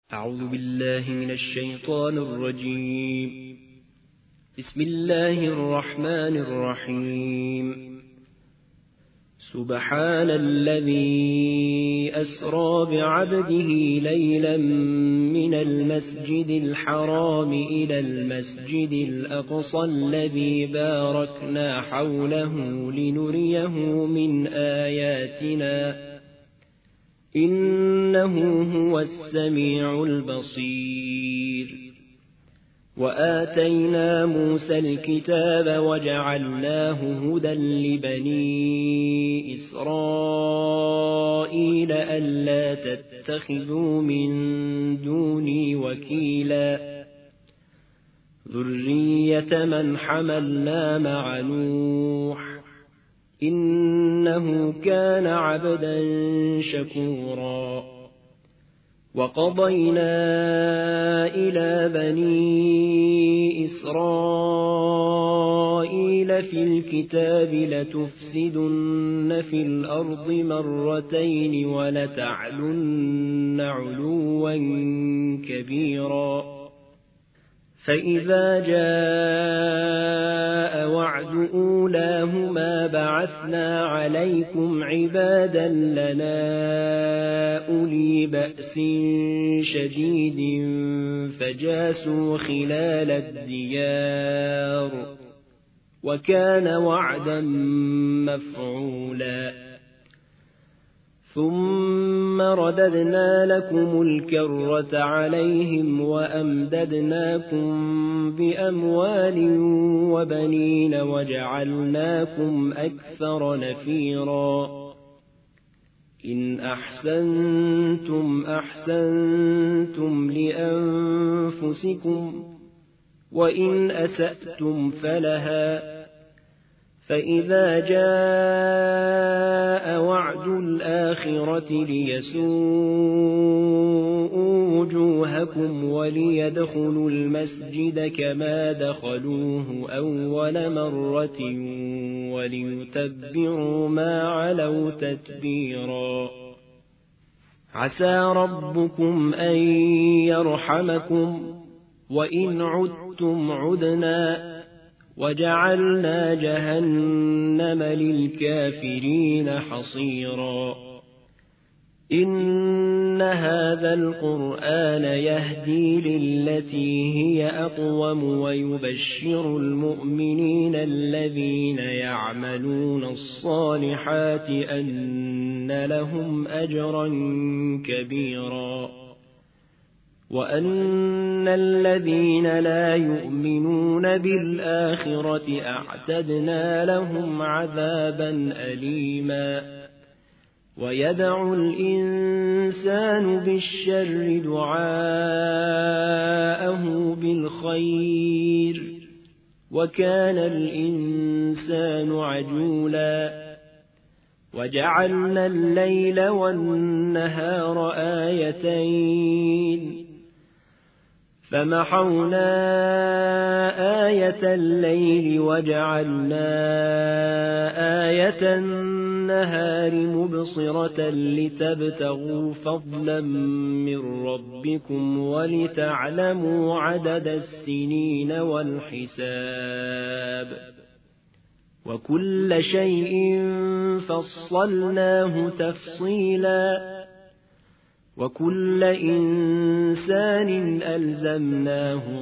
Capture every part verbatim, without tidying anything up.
أعوذ بالله من الشيطان الرجيم. بسم الله الرحمن الرحيم. سبحان الذي أسرى بعبده ليلا من المسجد الحرام إلى المسجد الأقصى الذي باركنا حوله لنريه من آياتنا إنه هو السميع البصير. وآتينا موسى الكتاب وجعلناه هدى لبني إسرائيل ألا تتخذوا من دوني وكيلا ذرية من حملنا مع نوح إنه كان عبدا شكورا. وقضينا إلى بني إسرائيل في الكتاب لتفسدن في الأرض مرتين ولتعلن علوا كبيرا. فإذا جاء وعد أولاهما بعثنا عليكم عبادا لنا أولي بأس شديد فجاسوا خلال الديار وكان وعدا مفعولا. ثم رددنا لكم الكرة عليهم وأمددناكم بأموال وبنين وجعلناكم أكثر نفيرا. إن أحسنتم أحسنتم لأنفسكم وإن أسأتم فلها. فإذا جاء وعد الآخرة ليسوءوا وجوهكم وليدخلوا المسجد كما دخلوه أول مرة وليتبعوا ما علوا تتبيرا. عسى ربكم أن يرحمكم وإن عدتم عدنا وجعلنا جهنم للكافرين حصيرا. إن هذا القرآن يهدي للتي هي أقوم ويبشر المؤمنين الذين يعملون الصالحات أن لهم أجرا كبيرا. وأن الذين لا يؤمنون بالآخرة أعتدنا لهم عذابا أليما. ويدعو الإنسان بالشر دعاءه بالخير وكان الإنسان عجولا. وجعلنا الليل والنهار آيتين فمحونا آية الليل وجعلنا آية النهار مبصرة لتبتغوا فضلا من ربكم ولتعلموا عدد السنين والحساب. وكل شيء فصلناه تفصيلا. وكل إنسان ألزمناه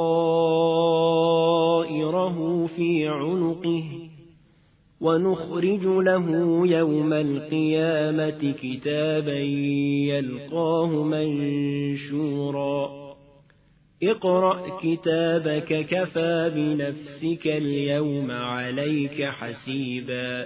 طائره في عنقه ونخرج له يوم القيامة كتابا يلقاه منشورا. اقرأ كتابك كفى بنفسك اليوم عليك حسيبا.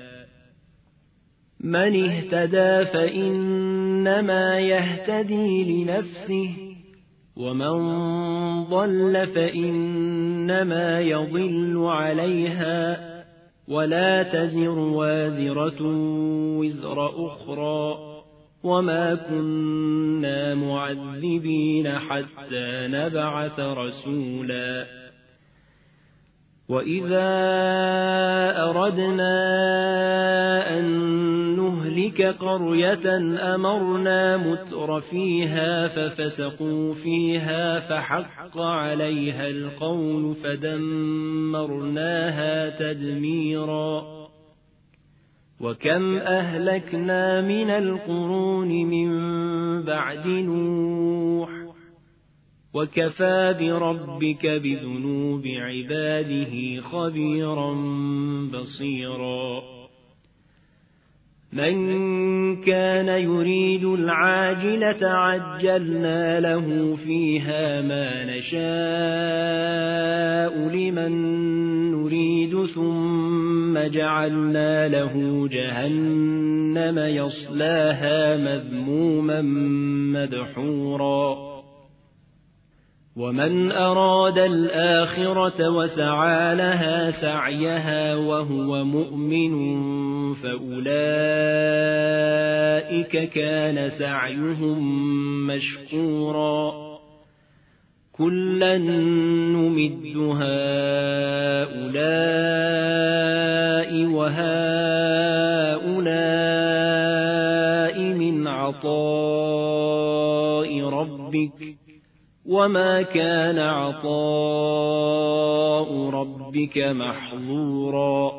من اهتدى فإنما يهتدي لنفسه ومن ضل فإنما يضل عليها ولا تزر وازرة وزر أخرى وما كنا معذبين حتى نبعث رسولا. وَإِذَا أَرَدْنَا أَن نُّهْلِكَ قَرْيَةً أَمَرْنَا مُتْرَ فِيهَا فَفَسَقُوا فِيهَا فَحَقَّ عَلَيْهَا الْقَوْلُ فَدَمَّرْنَاهَا تَدْمِيرًا وَكَمْ أَهْلَكْنَا مِنَ الْقُرُونِ مِن بَعْدِ نُوحٍ وَكَفَى بِرَبِّكَ بِذُنُوبِ عِبَادِهِ خَبِيرًا بَصِيرًا مَنْ كَانَ يُرِيدُ الْعَاجِلَةَ عَجَّلْنَا لَهُ فِيهَا مَا نَشَاءُ لِمَن نُّرِيدُ ثُمَّ جَعَلْنَا لَهُ جَهَنَّمَ يَصْلَاهَا مَذْمُومًا مَّدْحُورًا وَمَنْ أَرَادَ الْآخِرَةَ وَسَعَى لَهَا سَعْيَهَا وَهُوَ مُؤْمِنٌ فَأُولَئِكَ كَانَ سَعْيُهُم مَّشْكُورًا كُلًّا نُّمِدُّ هَٰؤُلَاءِ وَهَٰؤُلَاءِ مِنْ عَطَاءِ رَبِّكَ وَمَا كَانَ عَطَاءُ رَبِّكَ مَحْظُورًا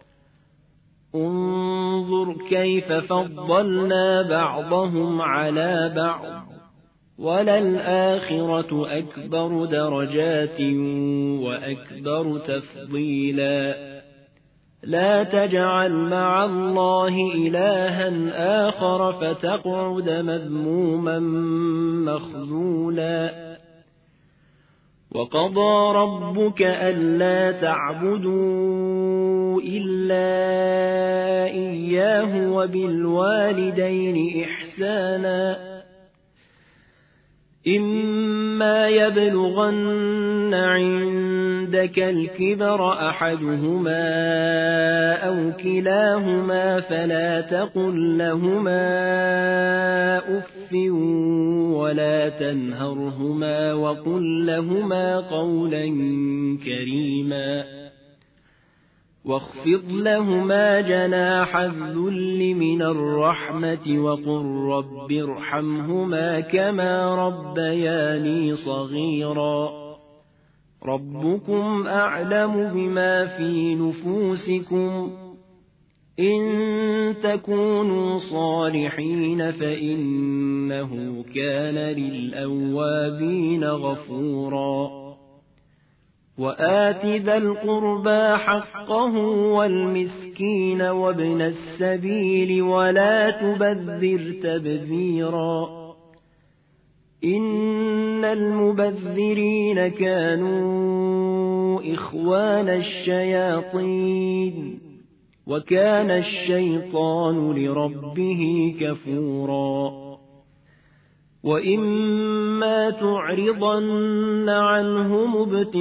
انظُرْ كَيْفَ فَضَّلْنَا بَعْضَهُمْ عَلَى بَعْضٍ وَلَلْآخِرَةُ أَكْبَرُ دَرَجَاتٍ وَأَكْبَرُ تَفْضِيلًا لا تجعل مع الله إلها آخر فتقعد مذموما مخذولا وقضى ربك ألا تعبدوا إلا إياه وبالوالدين إحسانا إما يبلغن عندك الكبر أحدهما أو كلاهما فلا تقل لهما أف ولا تنهرهما وقل لهما قولا كريما واخفض لهما جناح الذل من الرحمة وقل رب ارحمهما كما ربياني صغيرا ربكم أعلم بما في نفوسكم إن تكونوا صالحين فإنه كان للأوابين غفورا وآت ذا القربى حقه والمسكين وابن السبيل ولا تبذر تبذيرا إن المبذرين كانوا إخوان الشياطين وكان الشيطان لربه كفورا وإما تعرضن عنهم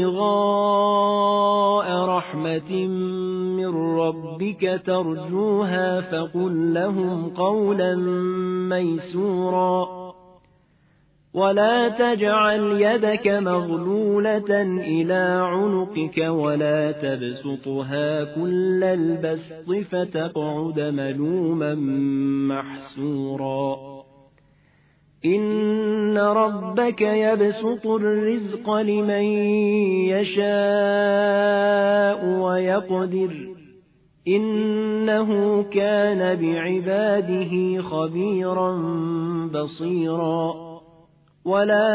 ابتغاء رحمة من ربك ترجوها فقل لهم قولا ميسورا ولا تجعل يدك مغلولة إلى عنقك ولا تبسطها كل البسط فتقعد ملوما محسورا إن ربك يبسط الرزق لمن يشاء ويقدر إنه كان بعباده خبيرا بصيرا ولا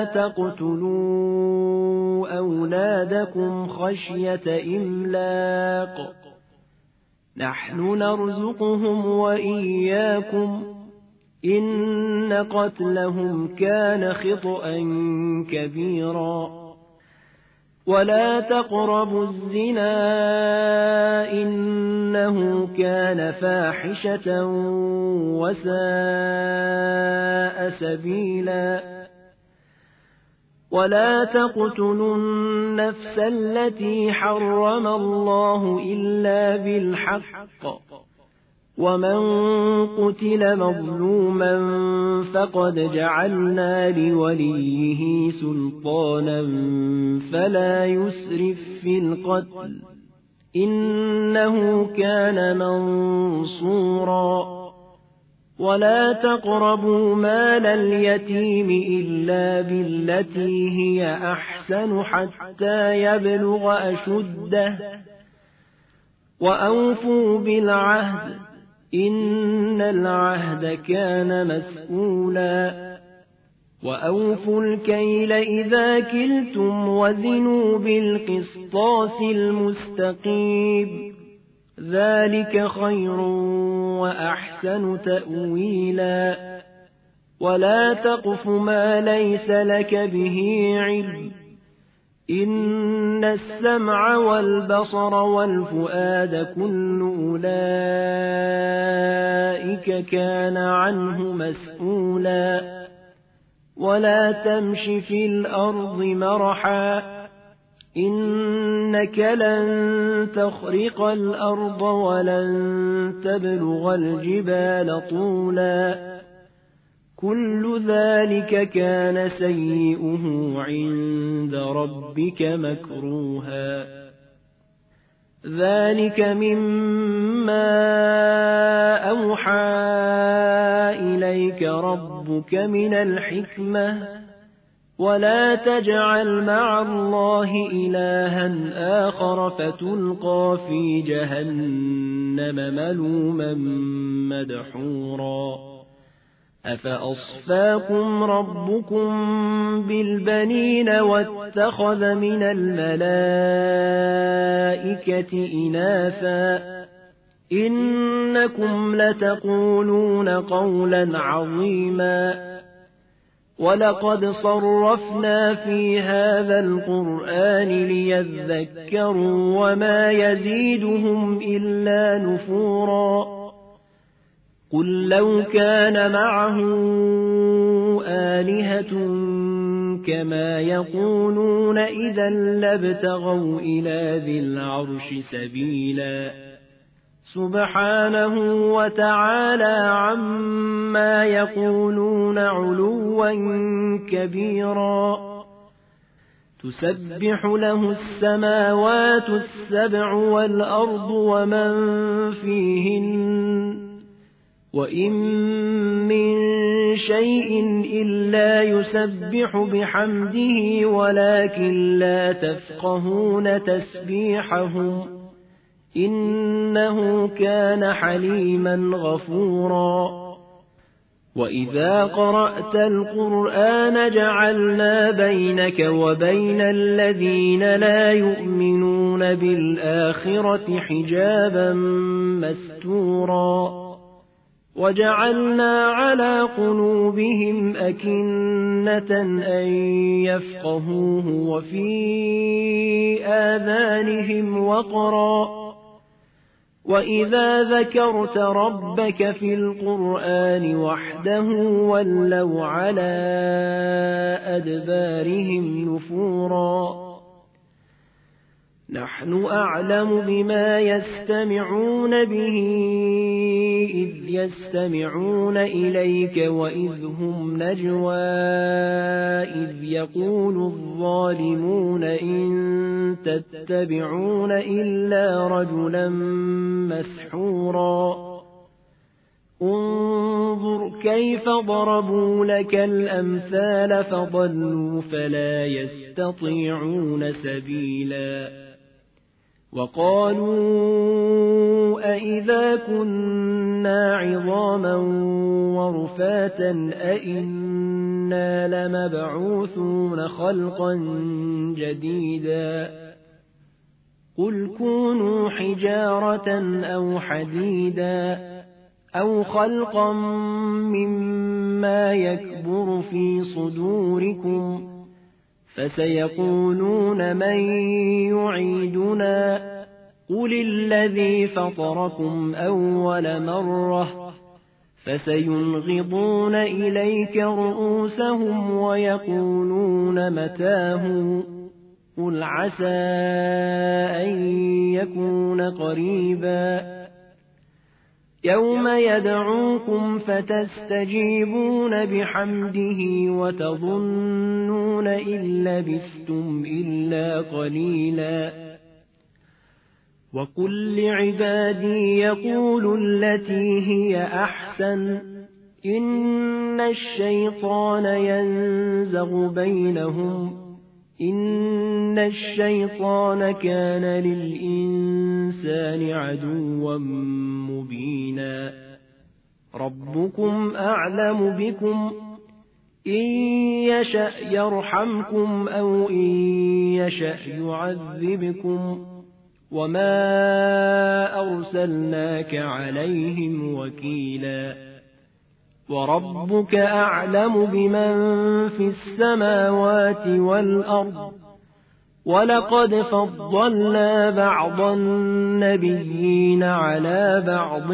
تقتلوا أولادكم خشية إملاق نحن نرزقهم وإياكم إن قتلهم كان خطأ كبيرا ولا تقربوا الزنا إنه كان فاحشة وساء سبيلا ولا تقتلوا النفس التي حرم الله إلا بالحق ومن قتل مظلوما فقد جعلنا لوليه سلطانا فلا يسرف في القتل إنه كان منصورا ولا تقربوا مال اليتيم إلا بالتي هي أحسن حتى يبلغ أشده وأوفوا بالعهد إن العهد كان مسؤولا وأوفوا الكيل إذا كلتم وزنوا بالقسطاس المستقيم ذلك خير وأحسن تأويلا ولا تقف ما ليس لك به علم إن السمع والبصر والفؤاد كل أولئك كان عنه مسؤولا ولا تمش في الأرض مرحا إنك لن تخرق الأرض ولن تبلغ الجبال طولا كل ذلك كان سيئه عند ربك مكروها ذلك مما أوحى إليك ربك من الحكمة ولا تجعل مع الله إلها آخر فتلقى في جهنم ملوما مدحورا أفأصفاكم ربكم بالبنين واتخذ من الملائكة إناثا إنكم لتقولون قولا عظيما ولقد صرفنا في هذا القرآن ليذكروا وما يزيدهم إلا نفورا قل لو كان معه آلهة كما يقولون إذا لابتغوا إلى ذي العرش سبيلا سبحانه وتعالى عما يقولون علوا كبيرا تسبح له السماوات السبع والأرض ومن فيهن وإن من شيء إلا يسبح بحمده ولكن لا تفقهون تسبيحهم إنه كان حليما غفورا وإذا قرأت القرآن جعلنا بينك وبين الذين لا يؤمنون بالآخرة حجابا مستورا وجعلنا على قلوبهم أكنة أن يفقهوه وفي آذانهم وقرا وإذا ذكرت ربك في القرآن وحده ولوا على أدبارهم نفورا نحن أعلم بما يستمعون به إذ يستمعون إليك وإذ هم نجوى إذ يقول الظالمون إن تتبعون إلا رجلا مسحورا انظر كيف ضربوا لك الأمثال فضلوا فلا يستطيعون سبيلا وقالوا أئذا كنا عظاما ورفاتا أئنا لمبعوثون خلقا جديدا قل كونوا حجارة أو حديدا أو خلقا مما يكبر في صدوركم فسيقولون من يعيدنا قل الذي فطركم أول مرة فسينغضون إليك رؤوسهم ويقولون متاه قل عسى أن يكون قريبا يوم يدعوكم فتستجيبون بحمده وتظنون إن لبثتم إلا قليلا وقل لعبادي يقولوا التي هي أحسن إن الشيطان ينزغ بينهم إن الشيطان كان للإنسان عدوا مبينا ربكم أعلم بكم إن يشأ يرحمكم أو إن يشأ يعذبكم وما أرسلناك عليهم وكيلا وربك أعلم بمن في السماوات والأرض ولقد فضلنا بعض النبيين على بعض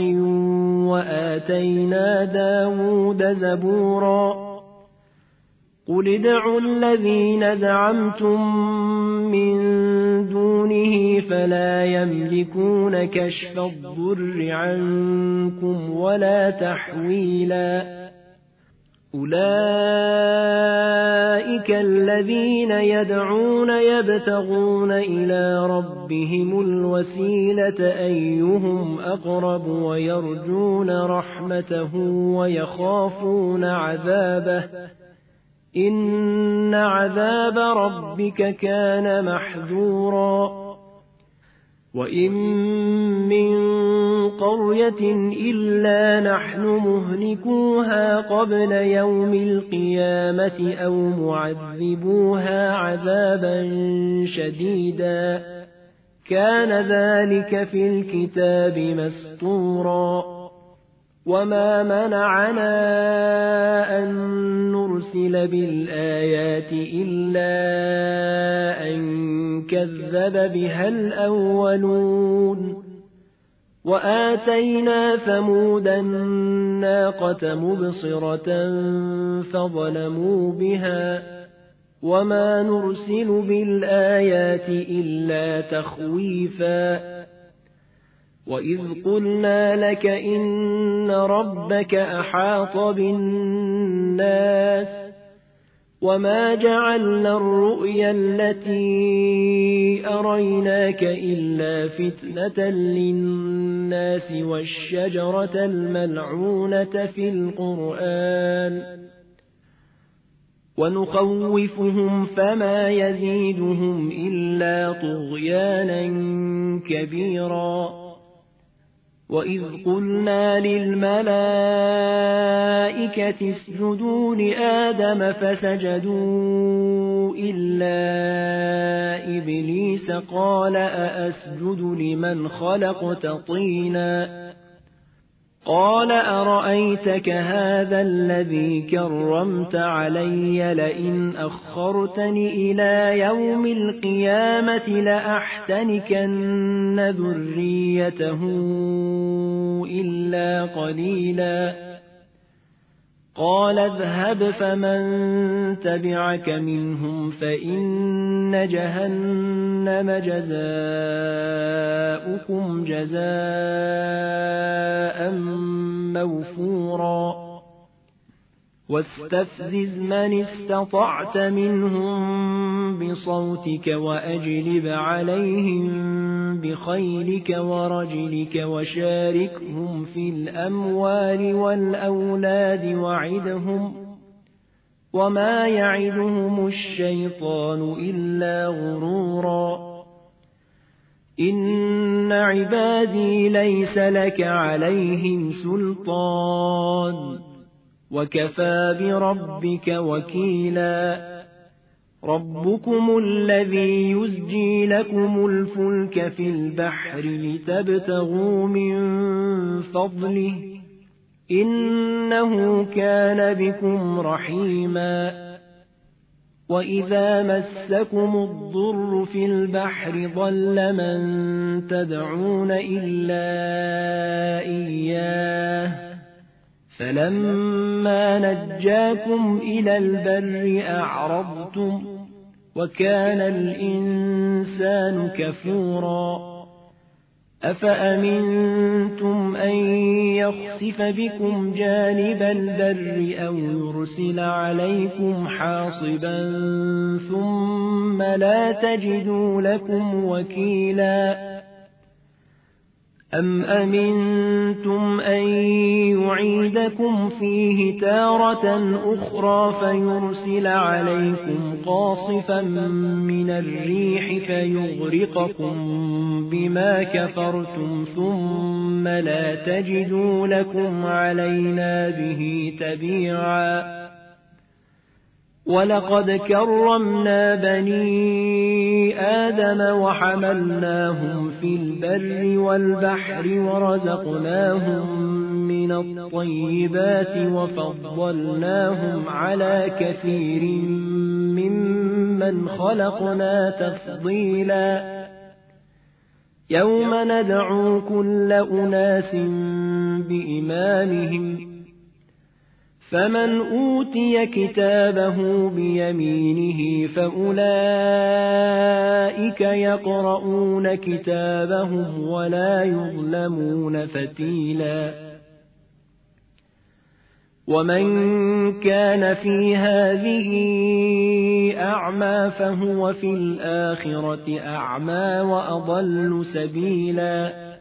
وآتينا داود زبورا قل ادعوا الذين زعمتم من دونه فلا يملكون كشف الضر عنكم ولا تحويلا أولئك الذين يدعون يبتغون إلى ربهم الوسيلة أيهم أقرب ويرجون رحمته ويخافون عذابه إن عذاب ربك كان محذورا وإن من قرية إلا نحن مهلكوها قبل يوم القيامة أو معذبوها عذابا شديدا كان ذلك في الكتاب مسطورا وما منعنا أن نرسل بالآيات إلا أن كذب بها الأولون وآتينا ثمود الناقة مبصرة فظلموا بها وما نرسل بالآيات إلا تخويفا وإذ قلنا لك إن ربك أحاط بالناس وما جعلنا الرؤيا التي أريناك إلا فتنة للناس والشجرة الملعونة في القرآن ونخوفهم فما يزيدهم إلا طغيانا كبيرا وإذ قلنا للملائكة اسجدوا لآدم فسجدوا إلا إبليس قال أأسجد لمن خلقت طينا قال أرأيتك هذا الذي كرمت علي لئن أخرتني إلى يوم القيامة لأحتنكن ذريته إلا قليلا قال اذهب فمن تبعك منهم فإن جهنم جزاؤكم جزاء موفورا واستفزز من استطعت منهم بصوتك وأجلب عليهم بخيلك ورجلك وشاركهم في الأموال والأولاد وعدهم وما يعدهم الشيطان إلا غرورا إن عبادي ليس لك عليهم سلطان وكفى بربك وكيلا ربكم الذي يزجي لكم الفلك في البحر لتبتغوا من فضله إنه كان بكم رحيما وإذا مسكم الضر في البحر ضل من تدعون إلا إياه فلما نجاكم إلى البر أعرضتم وكان الإنسان كفورا أفأمنتم أن يخسف بكم جانب البر أو يرسل عليكم حاصبا ثم لا تجدوا لكم وكيلا أَمْ أَمِنْتُمْ أَنْ يُعِيدَكُمْ فِيهِ تَارَةً أُخْرَى فَيُرْسِلَ عَلَيْكُمْ قَاصِفًا مِنَ الرِّيحِ فَيُغْرِقَكُمْ بِمَا كَفَرْتُمْ ثُمَّ لَا تَجِدُوا لَكُمْ عَلَيْنَا بِهِ تَبِيعًا وَلَقَدْ كَرَّمْنَا بَنِي آدَمَ وَحَمَلْنَاهُمْ فِي الْبَرِّ وَالْبَحْرِ وَرَزَقْنَاهُمْ مِنَ الطَّيِّبَاتِ وَفَضَّلْنَاهُمْ عَلَى كَثِيرٍ مِّمَّنْ خَلَقْنَا تَفْضِيلًا يَوْمَ نَدْعُو كُلَّ أُنَاسٍ بِإِمَامِهِمْ فمن أوتي كتابه بيمينه فأولئك يقرؤون كتابهم ولا يظلمون فتيلا ومن كان في هذه أعمى فهو في الآخرة أعمى وأضل سبيلا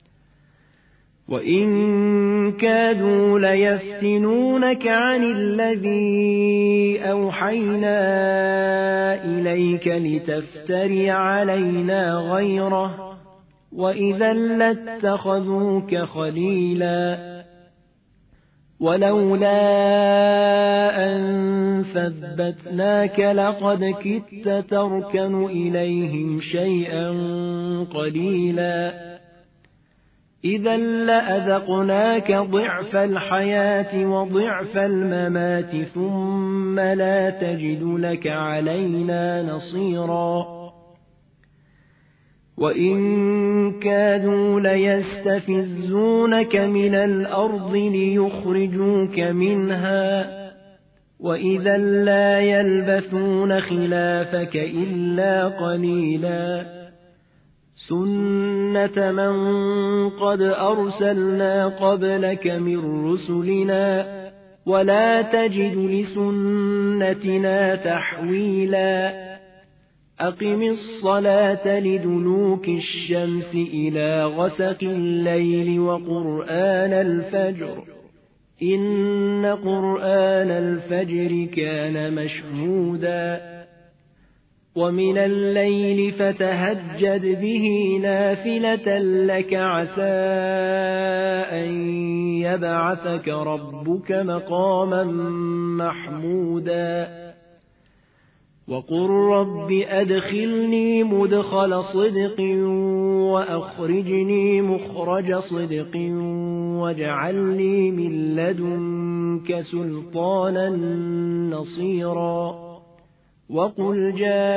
وَإِن كَادُوا لَيَفْتِنُونَكَ عَنِ الَّذِي أَوْحَيْنَا إِلَيْكَ لِتَفْتَرِيَ عَلَيْنَا غَيْرَهُ وَإِذًا لَّاتَّخَذُوكَ خَلِيلًا وَلَوْلَا أَن ثَبَّتْنَاكَ لَقَدْ كِدتَّ تَرْكَنُ إِلَيْهِمْ شَيْئًا قَلِيلًا إِذًا لَّأَذَقْنَاكَ ضِعْفَ الْحَيَاةِ وَضِعْفَ الْمَمَاتِ ثُمَّ لَا تَجِدُ لَكَ عَلَيْنَا نَصِيرًا وَإِن كَادُوا لَيَسْتَفِزُّونَكَ مِنَ الْأَرْضِ لِيُخْرِجُوكَ مِنْهَا وَإِذًا لَّا يَلْبَثُونَ خِلَافَكَ إِلَّا قَلِيلًا سُنَّةَ مَن قَدْ أَرْسَلْنَا قَبْلَكَ مِن رُّسُلِنَا وَلَا تَجِدُ لِسُنَّتِنَا تَحْوِيلًا أَقِمِ الصَّلَاةَ لِدُلُوكِ الشَّمْسِ إِلَى غَسَقِ اللَّيْلِ وَقُرْآنَ الْفَجْرِ إِنَّ قُرْآنَ الْفَجْرِ كَانَ مَشْهُودًا وَمِنَ اللَّيْلِ فَتَهَجَّدْ بِهِ نَافِلَةً لَّكَ عَسَىٰ أَن يَبْعَثَكَ رَبُّكَ مَقَامًا مَّحْمُودًا وَقُل رَّبِّ أَدْخِلْنِي مُدْخَلَ صِدْقٍ وَأَخْرِجْنِي مُخْرَجَ صِدْقٍ وَاجْعَل لِّي مِن لَّدُنكَ سُلْطَانًا نَّصِيرًا وَقُلْ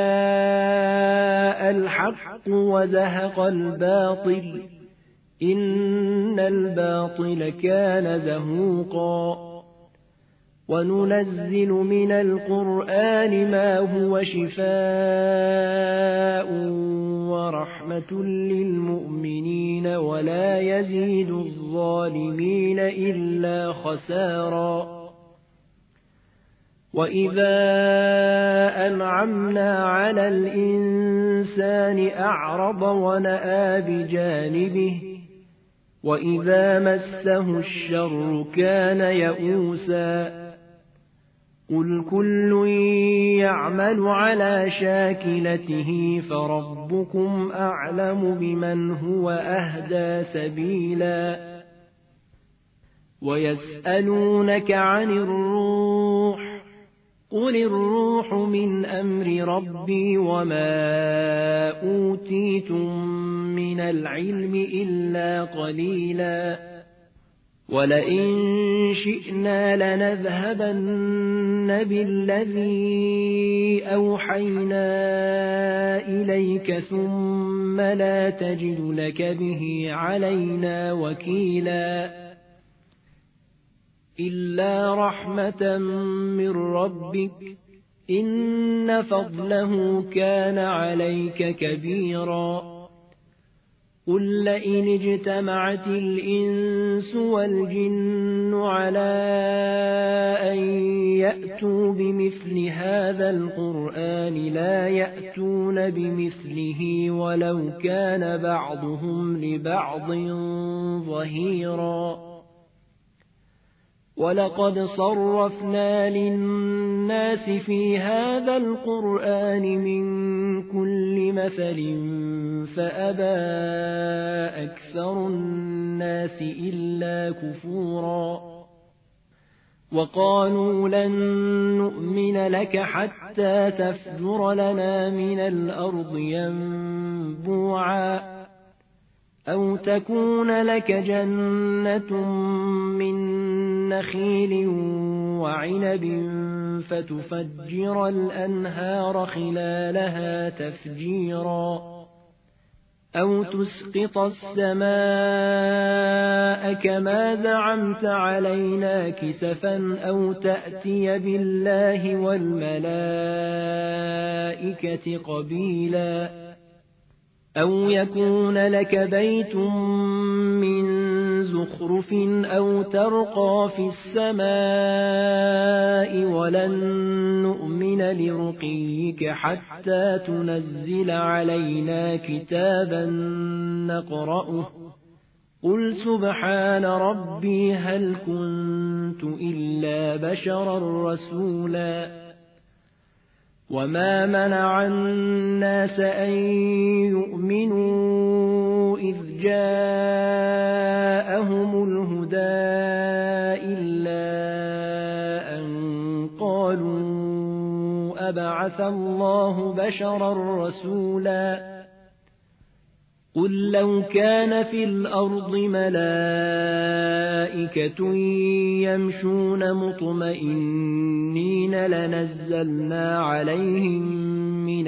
جَاءَ الْحَقُّ وَزَهَقَ الْبَاطِلُ إِنَّ الْبَاطِلَ كَانَ زَهُوقًا وَنُنَزِّلُ مِنَ الْقُرْآنِ مَا هُوَ شِفَاءٌ وَرَحْمَةٌ لِّلْمُؤْمِنِينَ وَلَا يَزِيدُ الظَّالِمِينَ إِلَّا خَسَارًا وَإِذَا أَنْعَمْنَا عَلَى الْإِنسَانِ أَعْرَضَ وَنَأَىٰ بِجَانِبِهِ وَإِذَا مَسَّهُ الشَّرُّ كَانَ يَئُوسًا قُلْ كُلٌّ يَعْمَلُ عَلَى شَاكِلَتِهِ فَرَبُّكُمْ أَعْلَمُ بِمَنْ هُوَ أَهْدَىٰ سَبِيلًا وَيَسْأَلُونَكَ عَنِ الرُّوحِ قُلِ الرُّوحُ مِنْ أَمْرِ رَبِّي وَمَا أُوتِيتُم مِّنَ الْعِلْمِ إِلَّا قَلِيلًا وَلَئِن شِئْنَا لَنَذْهَبَنَّ بِالَّذِي أَوْحَيْنَا إِلَيْكَ ثُمَّ لَا تَجِدُ لَكَ بِهِ عَلَيْنَا وَكِيلًا إِلَّا رَحْمَةً مِّن رَّبِّكَ إِنَّ فَضْلَهُ كَانَ عَلَيْكَ كَبِيرًا قل لئن اجتمعت الإنس والجن على أن يأتوا بمثل هذا القرآن لا يأتون بمثله ولو كان بعضهم لبعض ظهيرا ولقد صرفنا للناس في هذا القرآن من كل مثل فأبى أكثر الناس إلا كفورا وقالوا لن نؤمن لك حتى تفجر لنا من الأرض ينبوعا أو تكون لك جنة من نخيل وعنب فتفجر الأنهار خلالها تفجيرا أو تسقط السماء كما زعمت علينا كسفا أو تأتي بالله والملائكة قبيلا أو يكون لك بيت من زخرف أو ترقى في السماء ولن نؤمن لرقيك حتى تنزل علينا كتابا نقرأه قل سبحان ربي هل كنت إلا بشرا رسولا وما منع الناس أن يؤمنوا إذ جاءهم الهدى إلا أن قالوا أبعث الله بشرا رسولا قل لو كان في الأرض ملائكة يمشون مطمئنين لنزلنا عليهم من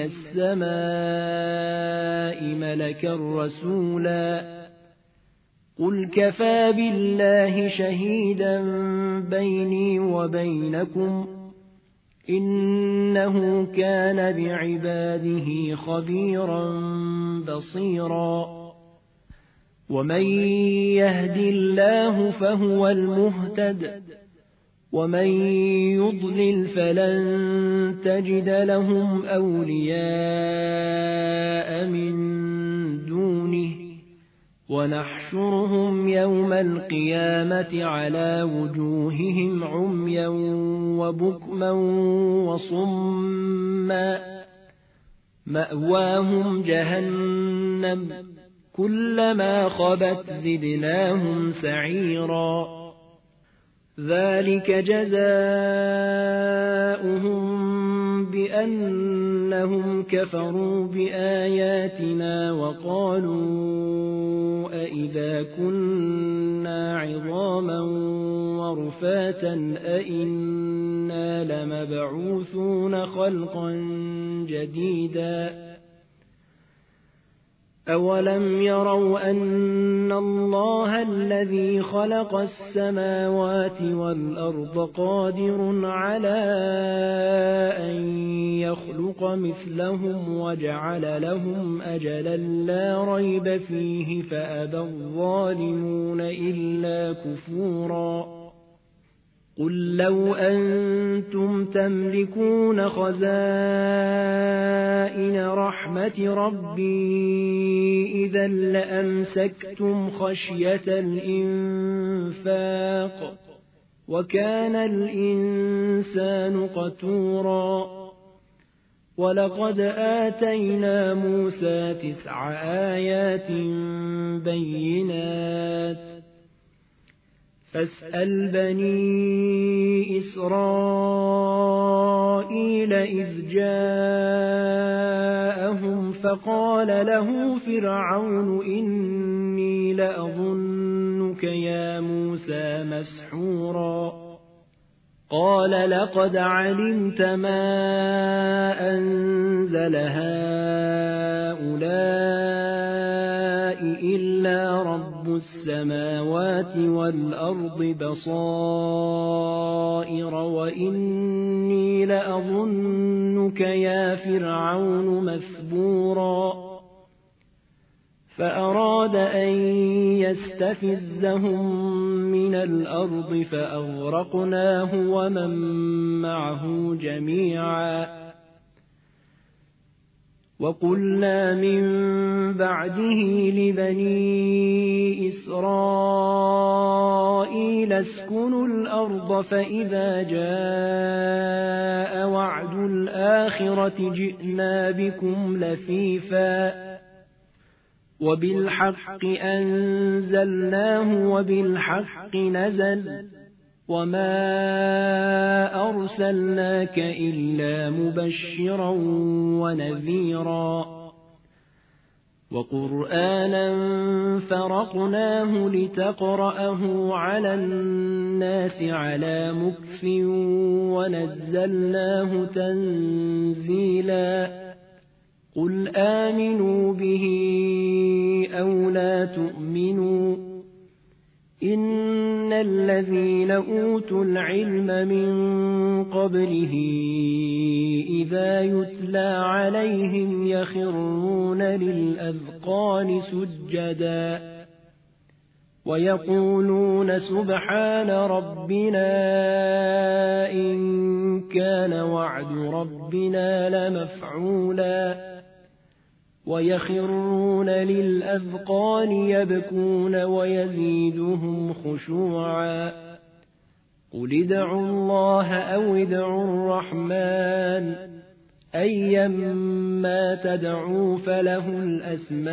السماء ملكا رسولا قل كفى بالله شهيدا بيني وبينكم إنه كان بعباده خبيرا بصيرا ومن يهد الله فهو المهتد ومن يضلل فلن تجد لهم أولياء من دونه ونحشرهم يوم القيامة على وجوههم عميا وبكما وصما مأواهم جهنم كلما خبت زدناهم سعيرا ذلك جزاؤهم بأنهم كفروا بآياتنا وقالوا أئذا كنا عظاما ورفاتا أئنا لمبعوثون خلقا جديدا أولم يروا أن الله الذي خلق السماوات والأرض قادر على أن يخلق مثلهم وجعل لهم أجلا لا ريب فيه فأبى الظالمون إلا كفورا قل لو أنتم تملكون خزائن رحمة ربي إذا لأمسكتم خشية الإنفاق وكان الإنسان قتورا ولقد آتينا موسى تسع آيات بينات فاسأل بني إسرائيل إذ جاءهم فقال له فرعون إني لأظنك يا موسى مسحورا قال لقد علمت ما أنزل هؤلاء إلا رب السماوات والأرض بصائر وإني لأظنك يا فرعون مثبورا فأراد أن يستفزهم من الأرض فأغرقناه ومن معه جميعا وقلنا من بعده لبني إسرائيل اسكنوا الأرض فإذا جاء وعد الآخرة جئنا بكم لفيفا وبالحق أنزلناه وبالحق نزل وما أرسلناك إلا مبشرا ونذيرا وقرآنا فرقناه لتقرأه على الناس على مكث ونزلناه تنزيلا قل آمنوا به أو لا تؤمنوا إن الذين أوتوا العلم من قبله إذا يتلى عليهم يخرون للأذقان سجدا ويقولون سبحان ربنا إن كان وعد ربنا لمفعولا ويخرون للأذقان يبكون ويزيدهم خشوعا قل ادعوا الله أو ادعوا الرحمن أيما تدعوا فله الأسماء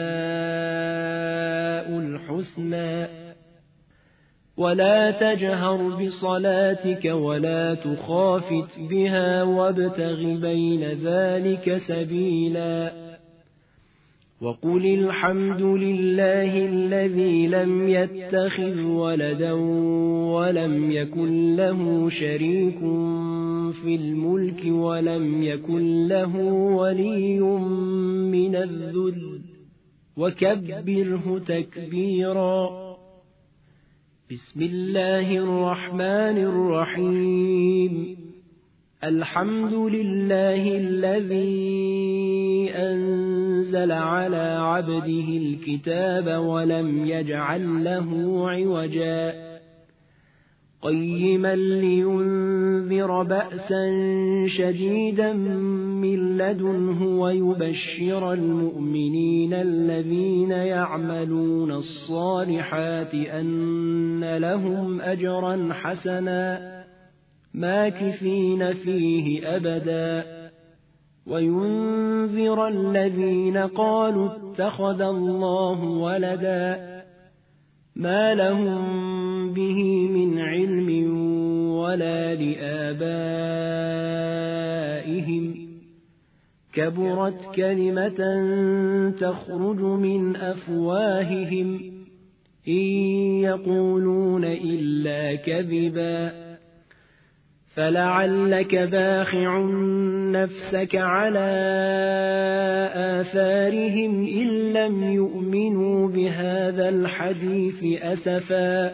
الحسنى ولا تجهر بصلاتك ولا تخافت بها وابتغ بين ذلك سبيلا وقل الحمد لله الذي لم يتخذ ولدا ولم يكن له شريك في الملك ولم يكن له ولي من الذل وكبره تكبيرا بسم الله الرحمن الرحيم الحمد لله الذي أنزل على عبده الكتاب ولم يجعل له عوجا قيما لينذر بأسا شديدا من لدنه ويبشر المؤمنين الذين يعملون الصالحات أن لهم أجرا حسنا ماكثين فيه أبدا وينذر الذين قالوا اتخذ الله ولدا ما لهم به من علم ولا لآبائهم كبرت كلمة تخرج من أفواههم إن يقولون إلا كذبا فلعلك باخع نفسك على آثارهم إن لم يؤمنوا بهذا الحديث أسفا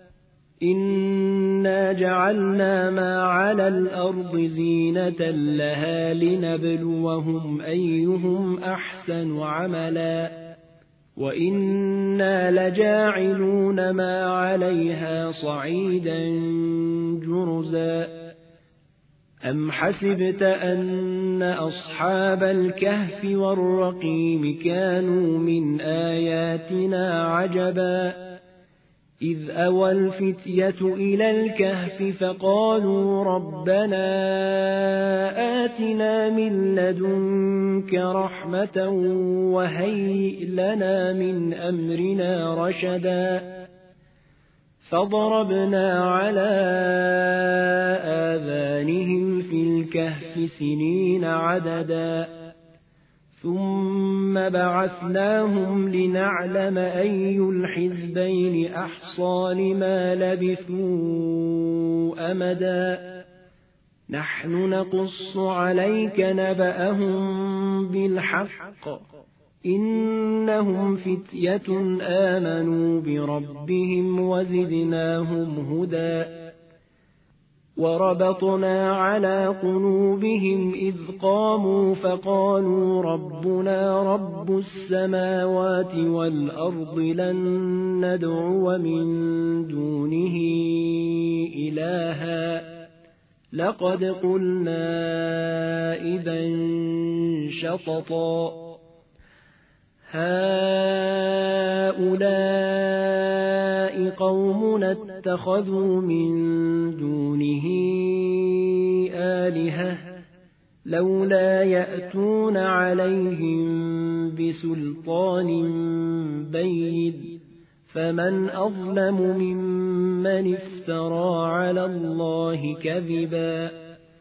إنا جعلنا ما على الأرض زينة لها لنبلوهم أيهم أحسن عملا وإنا لجاعلون ما عليها صعيدا جرزا أم حسبت أن أصحاب الكهف والرقيم كانوا من آياتنا عجبا إذ أوى الفتية إلى الكهف فقالوا ربنا آتنا من لدنك رحمة وهيئ لنا من أمرنا رشدا فضربنا على آذانهم في الكهف سنين عددا ثم بعثناهم لنعلم أي الحزبين أحصى لما لبثوا أمدا نحن نقص عليك نبأهم بالحق إنهم فتية آمنوا بربهم وزدناهم هدى وربطنا على قلوبهم إذ قاموا فقالوا ربنا رب السماوات والأرض لن ندعو من دونه إلها لقد قلنا إذا شططا هؤلاء قومنا اتخذوا من دونه آلهة لولا يأتون عليهم بسلطان بين فمن أظلم ممن افترى على الله كذبا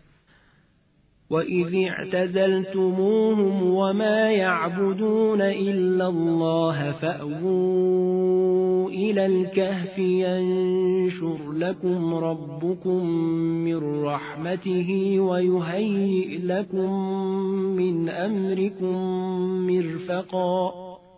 وإذ اعتزلتموهم وما يعبدون إلا الله فأووا إلى الكهف ينشر لكم ربكم من رحمته ويهيئ لكم من أمركم مرفقا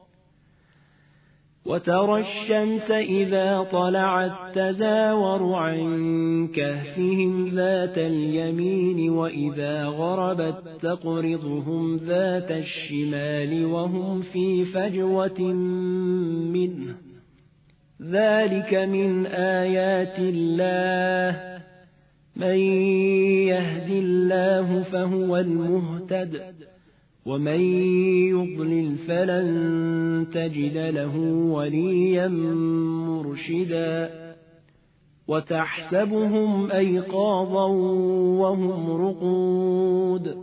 وترى الشمس إذا طلعت تزاور عن كهفهم ذات اليمين وإذا غربت تقرضهم ذات الشمال وهم في فجوة منه ذلك من آيات الله من يهد الله فهو المهتد ومن يضلل فلن تجد له وليا مرشدا وتحسبهم أيقاظا وهم رقود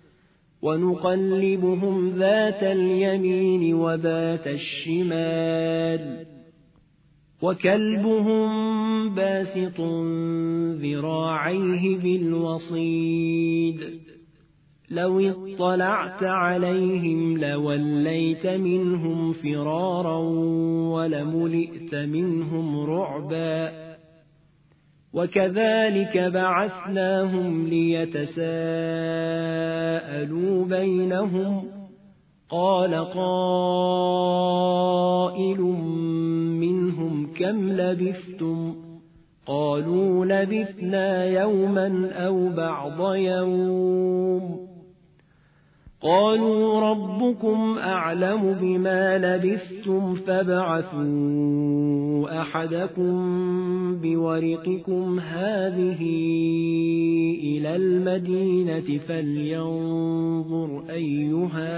ونقلبهم ذات اليمين وذات الشمال وكلبهم باسط ذراعيه بالوصيد لو اطلعت عليهم لوليت منهم فرارا ولملئت منهم رعبا وكذلك بعثناهم ليتساءلوا بينهم قال قائل منهم كم لبثتم قالوا لبثنا يوما أو بعض يوم قالوا ربكم أعلم بما لبثتم فابعثوا أحدكم بورقكم هذه إلى المدينة فلينظر أيها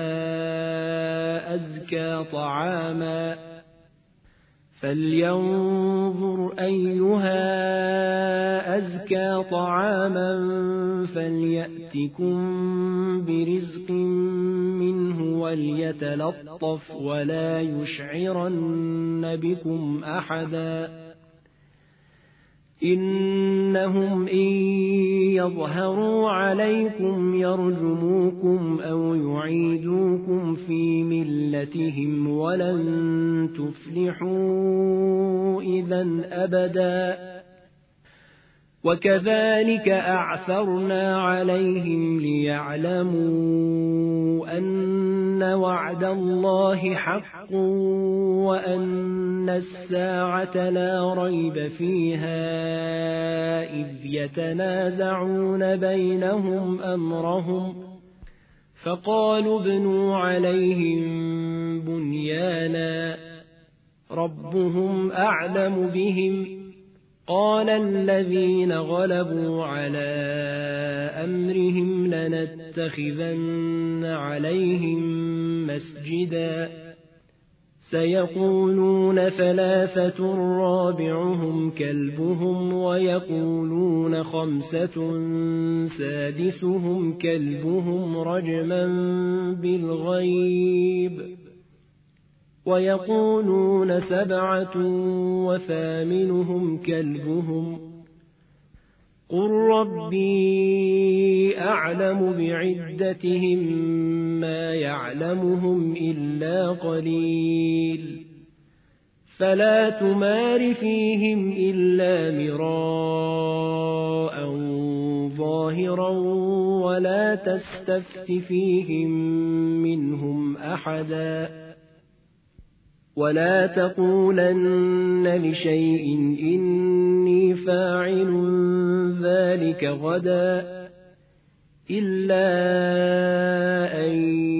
أزكى طعاما فلينظر أيها أزكى طعاما فليأتكم برزق منه وليتلطف ولا يشعرن بكم أحدا إنهم إن يظهروا عليكم يرجموكم أو يعيدوكم في ملتهم ولن تفلحوا إذا أبدا وكذلك أعثرنا عليهم ليعلموا أن وعد الله حق وأن الساعة لا ريب فيها إذ يتنازعون بينهم أمرهم فقالوا ابنوا عليهم بنيانا ربهم أعلم بهم قال الذين غلبوا على أمرهم لنتخذن عليهم مسجدا سيقولون ثلاثة رابعهم كلبهم ويقولون خمسة سادسهم كلبهم رجما بالغيب ويقولون سبعة وثامنهم كلبهم قل ربي أعلم بعدتهم ما يعلمهم إلا قليل فلا تمار فيهم إلا مراء ظاهرا ولا تستفت فيهم منهم أحدا ولا تقولن لشيء إني فاعل ذلك غدا إلا أن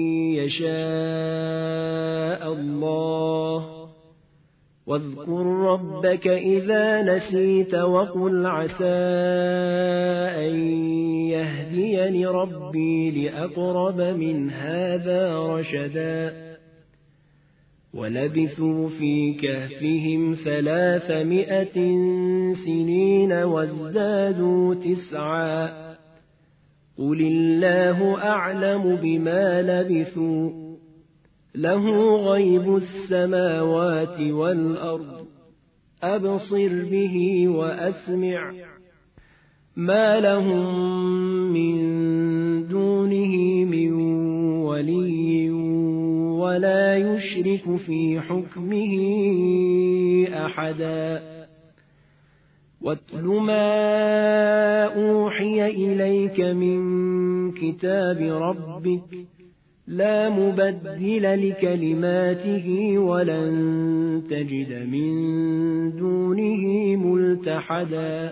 يشاء الله واذكر ربك إذا نسيت وقل عسى أن يهديني ربي لأقرب من هذا رشدا ولبثوا في كهفهم ثلاثمائة سنين وازدادوا تسعا قل الله أعلم بما لبثوا له غيب السماوات والأرض أبصر به وأسمع ما لهم من دونه من ولي ولا يشرك في حكمه أحدا واتل ما أوحي إليك من كتاب ربك لا مبدل لكلماته ولن تجد من دونه ملتحدا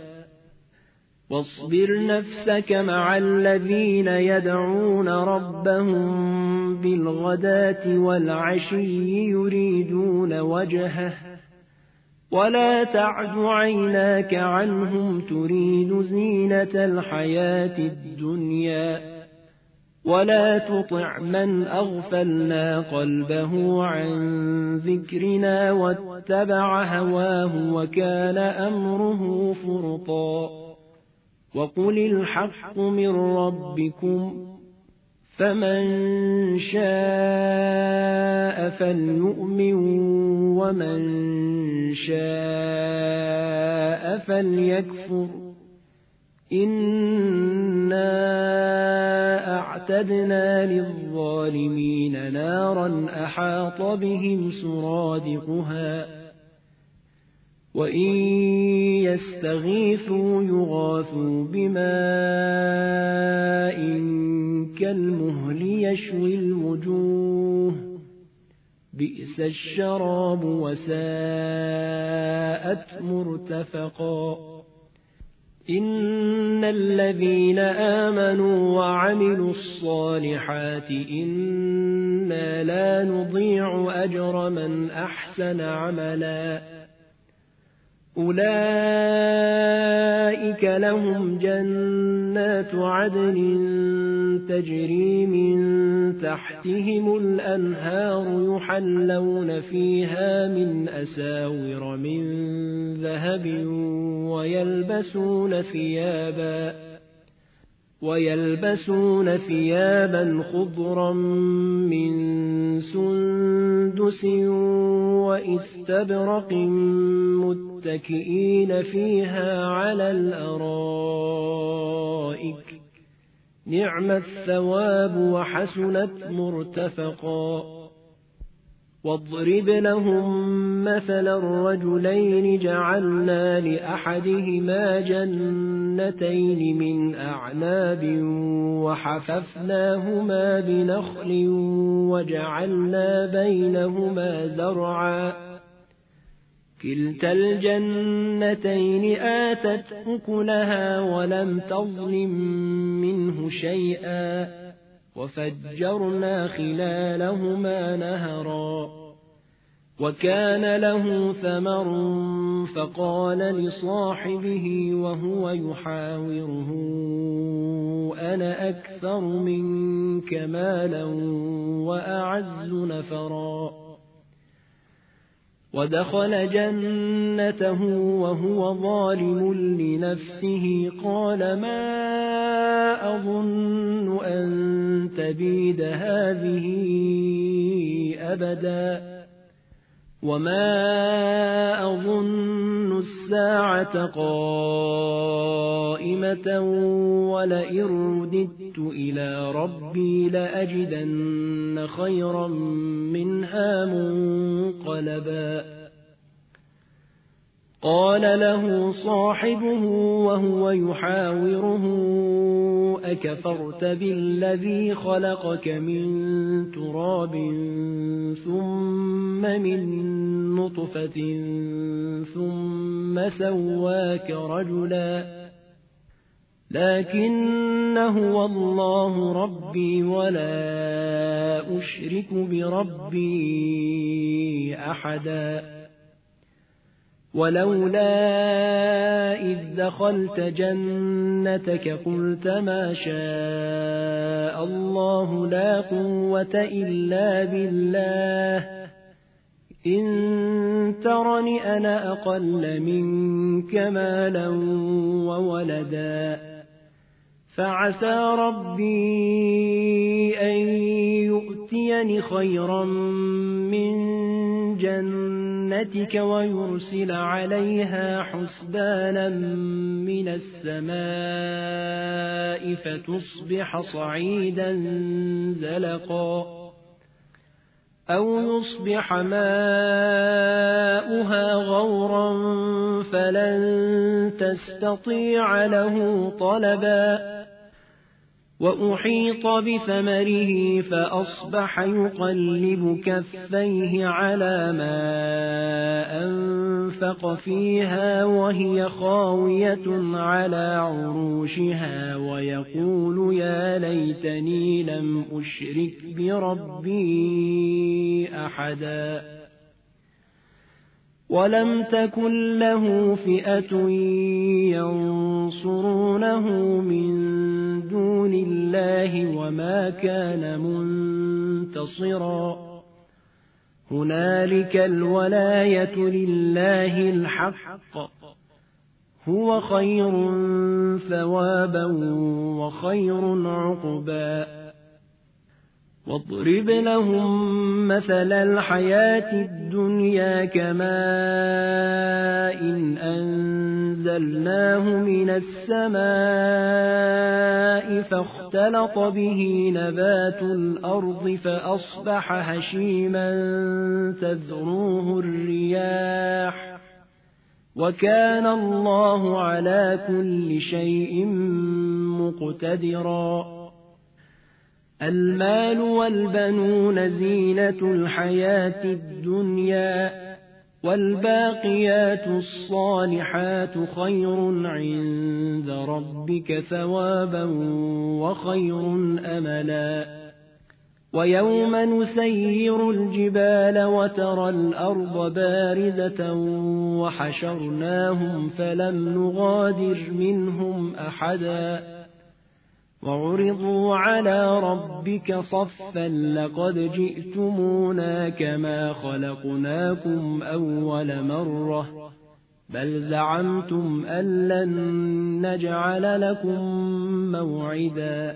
واصبر نفسك مع الذين يدعون ربهم بالغداة والعشي يريدون وجهه ولا تعد عيناك عنهم تريد زينة الحياة الدنيا ولا تطع من أغفلنا قلبه عن ذكرنا واتبع هواه وكان أمره فرطا وقل الحق من ربكم فمن شاء فليؤمن ومن شاء فليكفر إنا أعتدنا للظالمين نارا أحاط بهم سرادقها وإن يستغيثوا يغاثوا بماء كالمهل يشوي الوجوه بئس الشراب وساءت مرتفقا إن الذين آمنوا وعملوا الصالحات إنا لا نضيع أجر من أحسن عملا أولئك لهم جنات عدن تجري من تحتهم الأنهار يحلون فيها من أساور من ذهب ويلبسون ثيابا ويلبسون ثيابا خضرا من سندس وإستبرق متكئين فيها على الأرائك نعم الثواب وحسنت مرتفقا واضرب لهم مثل الرجلين جعلنا لأحدهما جنتين من أعناب وحففناهما بنخل وجعلنا بينهما زرعا كلتا الجنتين آتت أكلها ولم تظلم منه شيئا وفجرنا خلالهما نهرا وكان له ثمر فقال لصاحبه وهو يحاوره أنا أكثر منك مالا وأعز نفرا ودخل جنته وهو ظالم لنفسه قال ما أظن أن تبيد هذه أبدا وما أظن الساعة قائمة ولئن رددت إلى ربي لأجدن خيرا منها منقلبا قال له صاحبه وهو يحاوره أكفرت بالذي خلقك من تراب ثم من نطفة ثم سواك رجلا لكن هو الله ربي ولا أشرك بربي أحدا ولولا إذ دخلت جنتك قلت ما شاء الله لا قوة إلا بالله إن ترني أنا أقل منك مالا وولدا فعسى ربي أن يؤتيني خيرا من جنتك ويرسل عليها حسبانا من السماء فتصبح صعيدا زلقا أو يصبح ماؤها غورا فلن تستطيع له طلبا وأحيط بثمره فأصبح يقلب كفيه على ما أنفق فيها وهي خاوية على عروشها ويقول يا ليتني لم أشرك بربي أحدا ولم تكن له فئة ينصرونه من دون الله وما كان منتصرا هنالك الولاية لله الحق هو خير ثوابا وخير عقبا واضرب لهم مثل الحياة الدنيا كماء إن أنزلناه من السماء فاختلط به نبات الأرض فأصبح هشيما تذروه الرياح وكان الله على كل شيء مقتدرا المال والبنون زينة الحياة الدنيا والباقيات الصالحات خير عند ربك ثوابا وخير أملا ويوم نسير الجبال وترى الأرض بارزة وحشرناهم فلم نغادر منهم أحدا وعرضوا على ربك صفا لقد جئتمونا كما خلقناكم أول مرة بل زعمتم أن لن نجعل لكم موعدا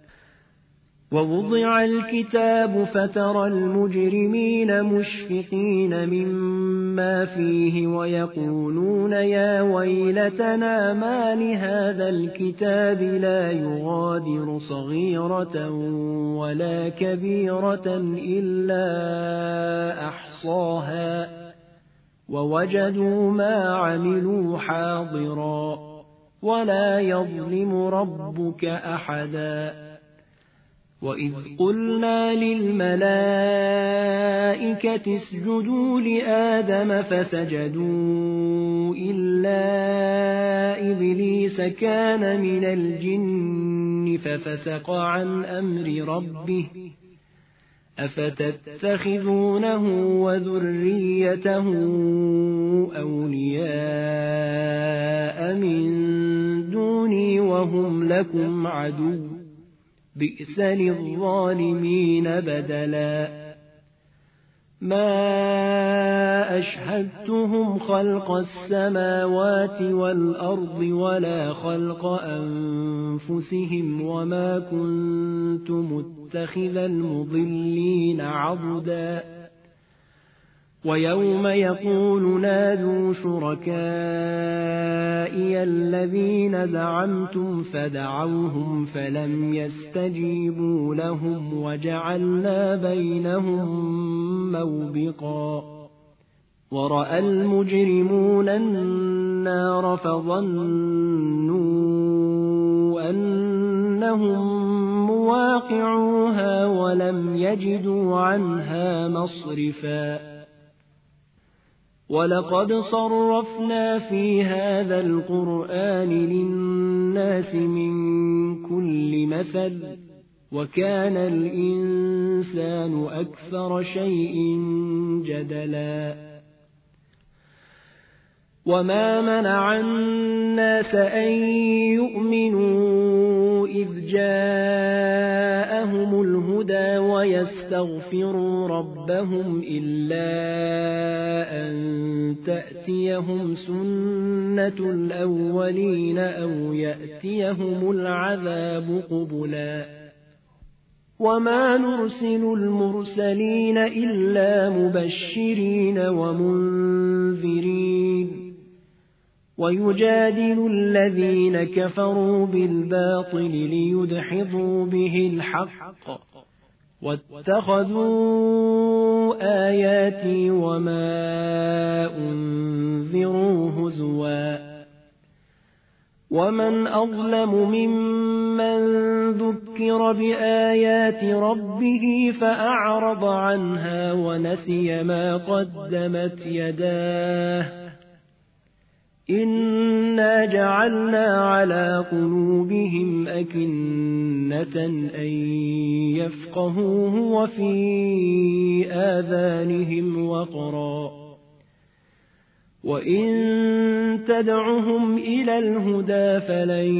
ووضع الكتاب فترى المجرمين مشفقين مما فيه ويقولون يا ويلتنا ما لهذا الكتاب لا يغادر صغيرة ولا كبيرة إلا أحصاها ووجدوا ما عملوا حاضرا ولا يظلم ربك أحدا وإذ قلنا للملائكة اسجدوا لآدم فسجدوا إلا إبليس كان من الجن ففسق عن أمر ربه أفتتخذونه وذريته أولياء من دوني وهم لكم عدو بئس للظالمين بدلا ما أشهدتهم خلق السماوات والأرض ولا خلق أنفسهم وما كنت متخذ المضلين عضدا ويوم يقول نادوا شركائي الذين زعمتم فدعوهم فلم يستجيبوا لهم وجعلنا بينهم موبقا ورأى المجرمون النار فظنوا أنهم مواقعوها ولم يجدوا عنها مصرفا ولقد صرفنا في هذا القرآن للناس من كل مثل وكان الإنسان أكثر شيء جدلا وما منع الناس أن يؤمنوا إذ جاءهم الهدى ويستغفروا ربهم إلا أن تأتيهم سنة الأولين أو يأتيهم العذاب قبلا وما نرسل المرسلين إلا مبشرين ومنذرين ويجادل الذين كفروا بالباطل ليدحضوا به الحق واتخذوا آياتي وما أنذروا هزوا ومن أظلم ممن ذكر بآيات ربه فأعرض عنها ونسي ما قدمت يداه إنا جعلنا على قلوبهم أكنة أن يفقهوه وفي آذانهم وقرا وإن تدعهم إلى الهدى فلن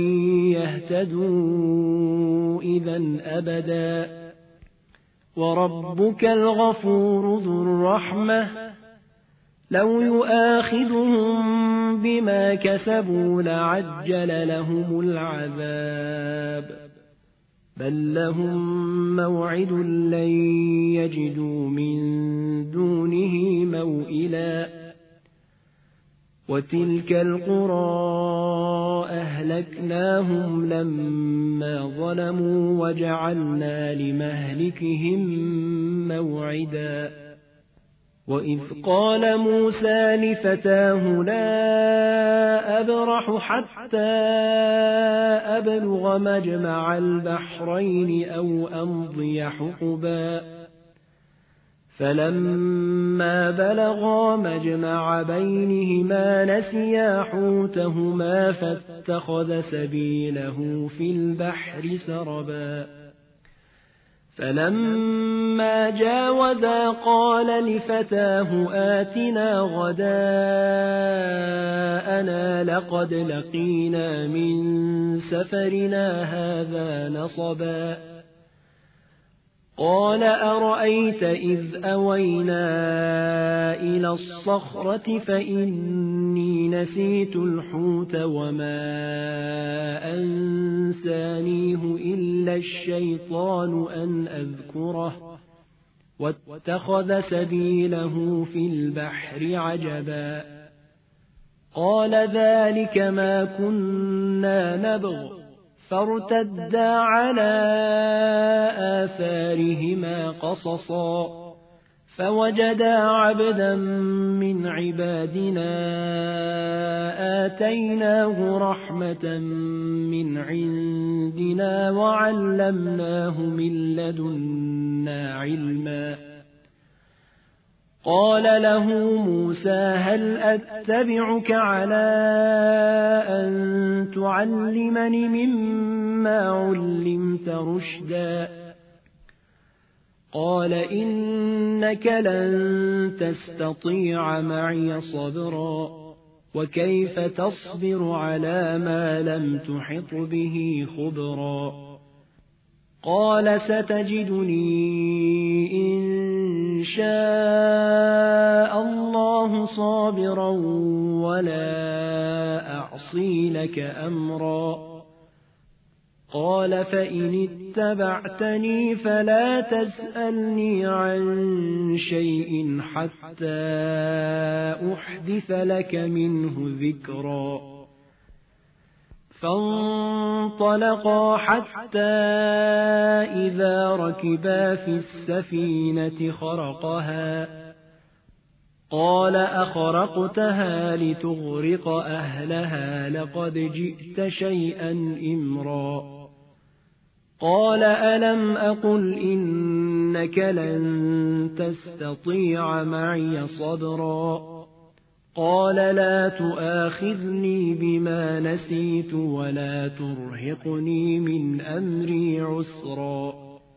يهتدوا إذا أبدا وربك الغفور ذو الرحمة لو يؤاخذهم بما كسبوا لعجل لهم العذاب بل لهم موعد لن يجدوا من دونه موئلا وتلك القرى أهلكناهم لما ظلموا وجعلنا لمهلكهم موعدا وإذ قال موسى لفتاه لا أبرح حتى أبلغ مجمع البحرين أو أمضي حقبا فلما بلغا مجمع بينهما نسيا حوتهما فاتخذ سبيله في البحر سربا فلما جاوزا قال لفتاه آتنا غداءنا لقد لقينا من سفرنا هذا نصبا قال أرأيت إذ أوينا إلى الصخرة فإني نسيت الحوت وما أنسانيه إلا الشيطان أن أذكره واتخذ سبيله في البحر عجبا قال ذلك ما كنا نبغ فارتدا على آثارهما قصصا فوجدا عبدا من عبادنا آتيناه رحمة من عندنا وعلمناه من لدنا علما قال له موسى هل أتبعك على أن تعلمني مما علمت رشدا قال إنك لن تستطيع معي صبرا وكيف تصبر على ما لم تحط به خبرا قال ستجدني إن شاء الله صابرا ولا أعصي لك أمرا قال فإن اتبعتني فلا تسألني عن شيء حتى أحدث لك منه ذكرا فانطلقا حتى إذا ركبا في السفينة خرقها قال أخرقتها لتغرق أهلها لقد جئت شيئا إمرا قال ألم أقل إنك لن تستطيع معي صبرا قال لا تؤاخذني بما نسيت ولا ترهقني من أمري عسرا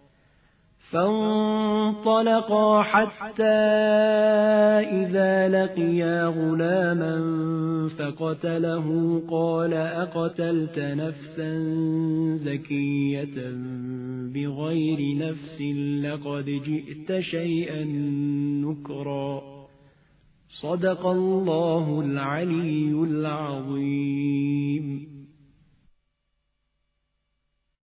فانطلقا حتى إذا لقيا غلاما فقتله قال أقتلت نفسا زكية بغير نفس لقد جئت شيئا نكرا صدق الله العلي العظيم.